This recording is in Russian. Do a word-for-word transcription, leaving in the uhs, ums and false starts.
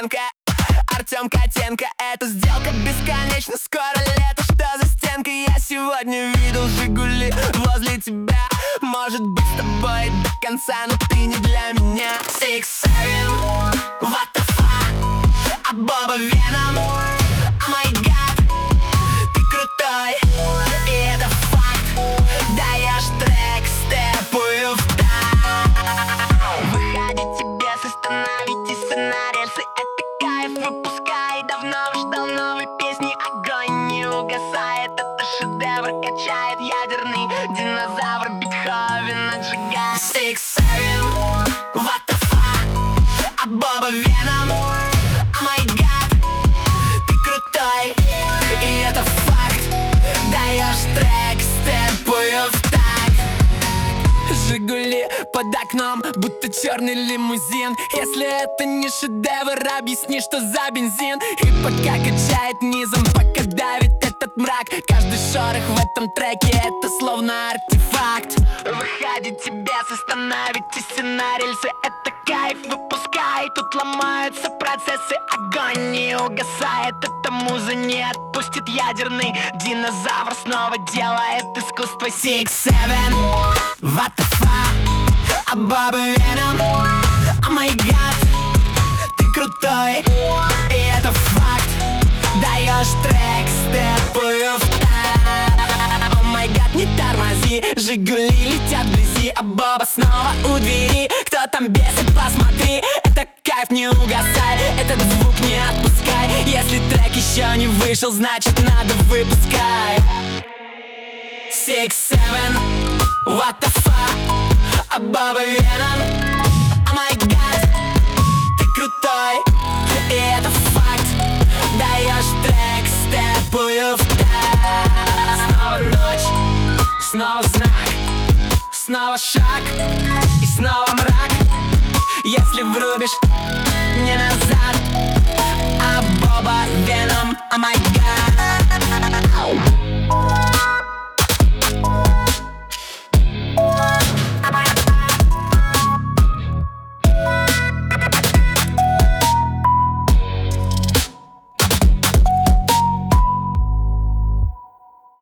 Стенка, Артем Котенко. Эта сделка бесконечна, скоро лето, что за стенкой? Я сегодня видел Жигули возле тебя. Может быть с тобой до конца, но ты не для меня. Six seven, what the fuck, а Боба Веном, oh my god, ты крутой, и это факт. Даешь трек, степую в такт. Выходи тебе, остановитесь на рельсы. Это кайф, выпускай, давно ждал новой песни. Огонь не угасает, это шедевр, качает ядерный динозавр. Бетховен отжигает. Six seven, what the fuck, а Боба Веном, oh my god, ты крутой, и это факт. Даешь трек, степую в такт. Жигули под окном, будто черный лимузин. Если это не шедевр, объясни, что за бензин. И пока качает низом, пока давит этот мрак, каждый шорох в этом треке — это словно артефакт. Выходи тебе, остановитесь на рельсы. Это кайф, выпускай, тут ломаются процессы. Огонь не угасает, эта муза не отпустит. Ядерный динозавр снова делает искусство. Six seven, what the fuck, а Боба Веном, oh my god, ты крутой, и это факт. Даешь трек, степую в такт. Oh my god, не тормози, Жигули летят вблизи, а Боба снова у двери. Кто там бесит, посмотри, это кайф, не угасай, этот звук не отпускай. Если трек еще не вышел, значит надо выпускай. Six seven, what the fuck, а Боба Веном, oh my god, ты крутой, и это факт. Даешь трек, степую в такт. Снова ночь, снова знак, снова шаг и снова мрак. Если врубишь, не назад, а Боба Веном, oh my god.